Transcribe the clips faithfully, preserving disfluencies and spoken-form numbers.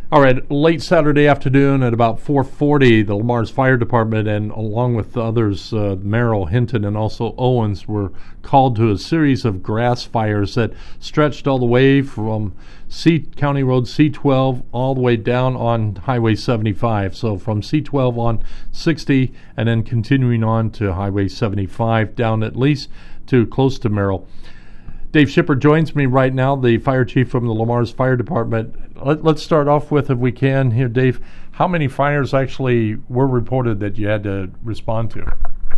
All right, late Saturday afternoon at about four forty, the Le Mars Fire Department and along with the others, uh, Merrill, Hinton, and also Owens were called to a series of grass fires that stretched all the way from C County Road C twelve all the way down on Highway seventy-five. So from C twelve on sixty and then continuing on to Highway seventy-five down at least to close to Merrill. Dave Shipper joins me right now, the fire chief from the Le Mars Fire Department. Let, let's start off with, if we can here, Dave, how many fires actually were reported that you had to respond to?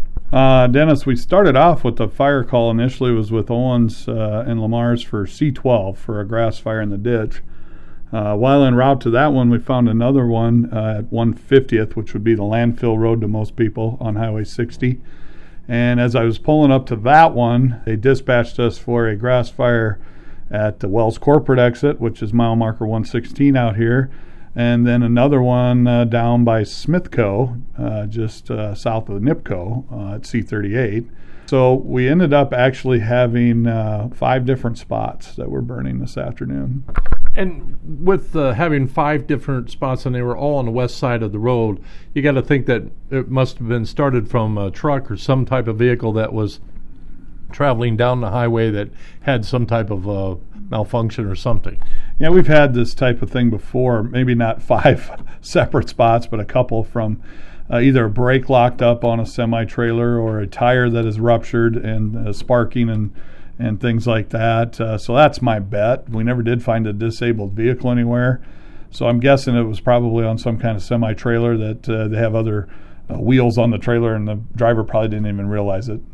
Uh, Dennis, we started off with the fire call initially was with Owens uh, and Le Mars for C twelve for a grass fire in the ditch. Uh, while en route to that one, we found another one uh, at one fiftieth, which would be the landfill road to most people on Highway sixty. And as I was pulling up to that one, they dispatched us for a grass fire at the Wells Corporate exit, which is mile marker one sixteen out here, and then another one uh, down by Smithco, uh, just uh, south of Nipco uh, at C thirty-eight. So we ended up actually having uh, five different spots that were burning this afternoon. And with uh, having five different spots, and they were all on the west side of the road, you got to think that it must have been started from a truck or some type of vehicle that was traveling down the highway that had some type of uh, malfunction or something. Yeah, we've had this type of thing before, maybe not five separate spots, but a couple from uh, either a brake locked up on a semi-trailer or a tire that is ruptured and uh, sparking and and things like that. Uh, so that's my bet. We never did find a disabled vehicle anywhere. So I'm guessing it was probably on some kind of semi-trailer that uh, they have other uh, wheels on the trailer and the driver probably didn't even realize it.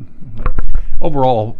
Overall,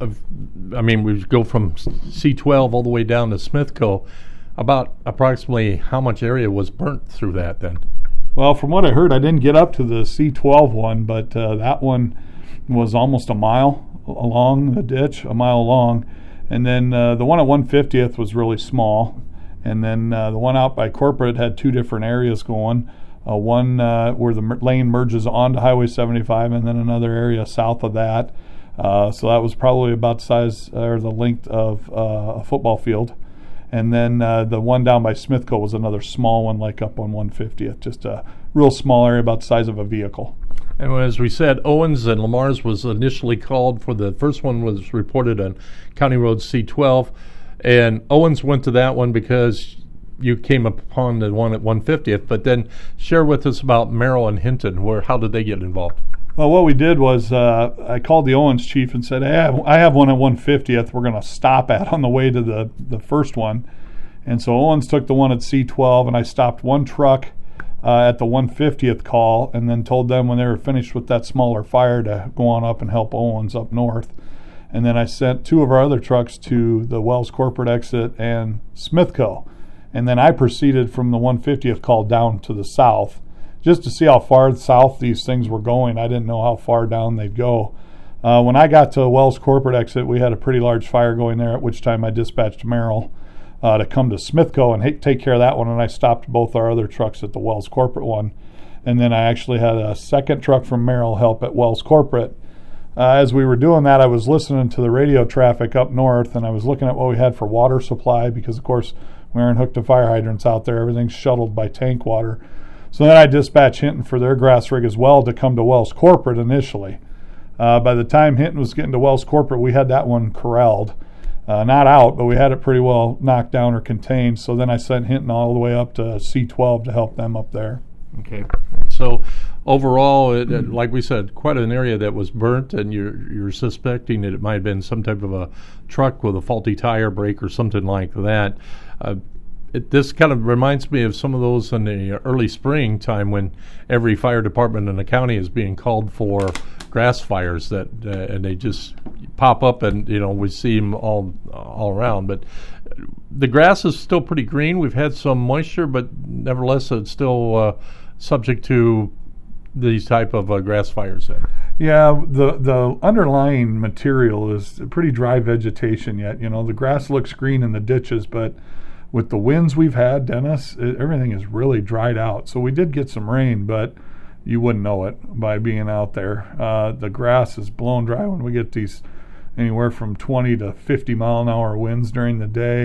I mean, we go from C twelve all the way down to Smithco. About approximately how much area was burnt through that then? Well, from what I heard, I didn't get up to the C twelve one, but uh, that one was almost a mile along the ditch, a mile long. And then uh, the one at one fiftieth was really small. And then uh, the one out by Corporate had two different areas going. Uh, one uh, where the lane merges onto Highway seventy-five, and then another area south of that. Uh, so that was probably about the size or the length of uh, a football field. And then uh, the one down by Smithco was another small one, like up on one fiftieth, just a real small area about the size of a vehicle. And as we said, Owens and Le Mars was initially called for the first one was reported on County Road C twelve. And Owens went to that one because you came upon the one at one fiftieth. But then share with us about Merrill and Hinton. Where how did they get involved? Well, what we did was uh, I called the Owens chief and said, hey, I have, I have one at one fiftieth we're going to stop at on the way to the, the first one. And so Owens took the one at C twelve, and I stopped one truck uh, at the one fiftieth call and then told them when they were finished with that smaller fire to go on up and help Owens up north. And then I sent two of our other trucks to the Wells Corporate exit and Smithco. And then I proceeded from the one fiftieth call down to the south just to see how far south these things were going. I didn't know how far down they'd go. Uh, when I got to Wells Corporate exit, we had a pretty large fire going there, at which time I dispatched Merrill uh, to come to Smithco and hey, take care of that one, and I stopped both our other trucks at the Wells Corporate one. And then I actually had a second truck from Merrill help at Wells Corporate. Uh, as we were doing that, I was listening to the radio traffic up north, and I was looking at what we had for water supply because, of course, we aren't hooked to fire hydrants out there. Everything's shuttled by tank water. So then I dispatched Hinton for their grass rig as well to come to Wells Corporate initially. Uh, by the time Hinton was getting to Wells Corporate, we had that one corralled. Uh, not out, but we had it pretty well knocked down or contained. So then I sent Hinton all the way up to C twelve to help them up there. Okay. So overall, it, it, like we said, quite an area that was burnt, and you're, you're suspecting that it might have been some type of a truck with a faulty tire brake or something like that. Uh, It, this kind of reminds me of some of those in the early spring time when every fire department in the county is being called for grass fires that uh, and they just pop up, and you know we see them all all around. But the grass is still pretty green. We've had some moisture, but nevertheless it's still uh, subject to these type of uh, grass fires. Then. Yeah, the the underlying material is pretty dry vegetation yet. You know, the grass looks green in the ditches, but with the winds we've had, Dennis, it, everything is really dried out. So we did get some rain, but you wouldn't know it by being out there. Uh, the grass is blown dry when we get these anywhere from twenty to fifty mile an hour winds during the day.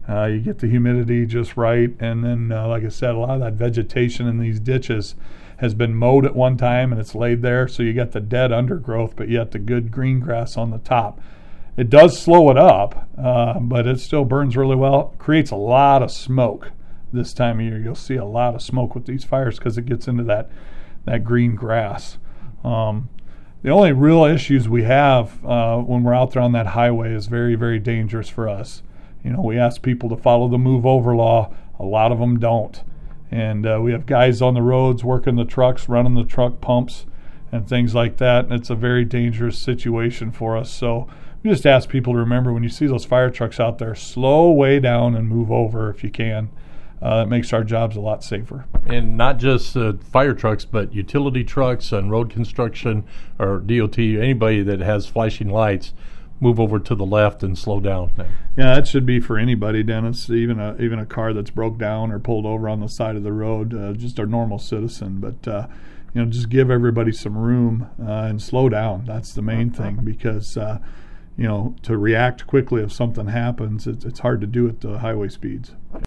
Uh, you get the humidity just right, and then, uh, like I said, a lot of that vegetation in these ditches has been mowed at one time and it's laid there, so you got the dead undergrowth, but yet the good green grass on the top. It does slow it up, uh, but it still burns really well. Creates a lot of smoke this time of year. You'll see a lot of smoke with these fires because it gets into that that green grass. Um, the only real issues we have uh, when we're out there on that highway is very, very dangerous for us. You know, we ask people to follow the move over law. A lot of them don't. And uh, we have guys on the roads working the trucks, running the truck pumps and things like that. And it's a very dangerous situation for us. So we just ask people to remember, when you see those fire trucks out there, slow way down and move over if you can. Uh, it makes our jobs a lot safer. And not just uh, fire trucks, but utility trucks and road construction or D O T, anybody that has flashing lights, move over to the left and slow down. Yeah, that should be for anybody, Dennis, even a even a car that's broke down or pulled over on the side of the road, uh, just a normal citizen. But, uh, you know, just give everybody some room uh, and slow down. That's the main thing, because, uh, you know, to react quickly if something happens, it's, it's hard to do at the highway speeds.